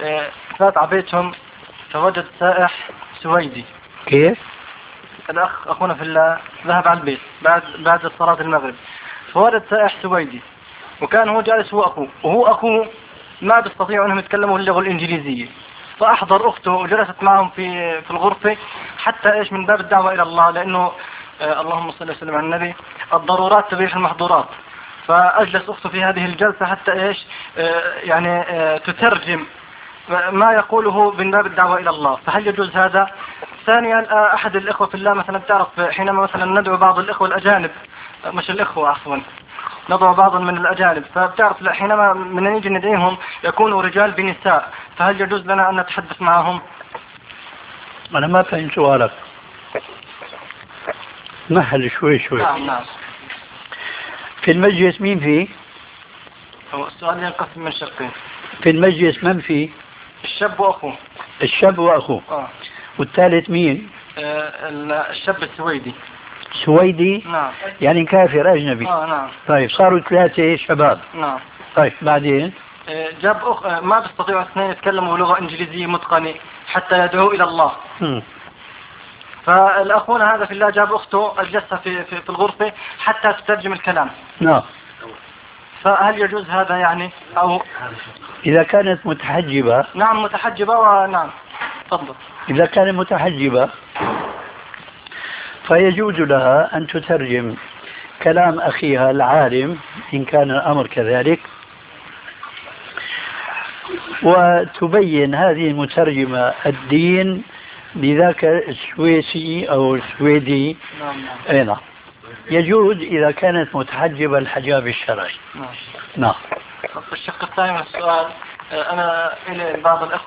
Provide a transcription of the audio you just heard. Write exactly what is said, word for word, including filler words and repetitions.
فات على بيتهم فوجد سائح سويدي. كيف؟ الأخ أخونا في الله ذهب على البيت بعد بعد صلاة المغرب، فوجد سائح سويدي، وكان هو جالس هو أخوه، وهو أخوه ما بيستطيعوا أنهم يتكلموا اللغة الإنجليزية، فأحضر أخته وجلست معهم في في الغرفة حتى إيش من باب الدعوة إلى الله، لأنه آه اللهم صل وسلم على النبي، الضرورات تبيح المحظورات. فأجلس أخته في هذه الجلسة حتى إيش آه يعني آه تترجم ما يقوله من باب الدعوة إلى الله. فهل يجوز هذا؟ ثانيا آه أحد الإخوة في الله مثلا بتعرف حينما مثلا ندعو بعض الإخوة الأجانب، مش الإخوة عفوا، نضع بعضا من الأجانب، فبتعرف حينما من نيجي ندعيهم يكونوا رجال بنساء، فهل يجوز لنا أن نتحدث معهم؟ أنا ما فهم سؤالك، مهل شوي شوي. نعم نعم. في المجلس مين فيه؟ هو السؤال ينقسم من شقين. في المجلس من فيه؟ الشاب وأخوه. الشاب وأخوه. آه. والثالث مين؟ آه الشاب السويدي. سويدي؟ نعم. يعني كافر أجنبي. آه نعم. طيب صاروا ثلاثة شباب. نعم. طيب بعدين؟ آه جاب أخ آه ما بيستطيعوا اثنين يتكلموا لغة إنجليزية متقنة حتى يدعوا إلى الله. م. فالأخونا هذا في الله جاب أخته أجلسها في, في, في الغرفة حتى تترجم الكلام. نعم. فهل يجوز هذا يعني أو إذا كانت متحجبة؟ نعم متحجبة. ونعم تفضل. إذا كانت متحجبة فيجوز لها أن تترجم كلام أخيها العالم إن كان الأمر كذلك، وتبين هذه المترجمة الدين لذاك السويسي أو السويدي. نعم نعم. أي نعم. يجوز إذا كانت متحجبة الحجاب الشرعي. نعم. نعم. الشق الثاني من السؤال، أنا إلى بعض الأخوة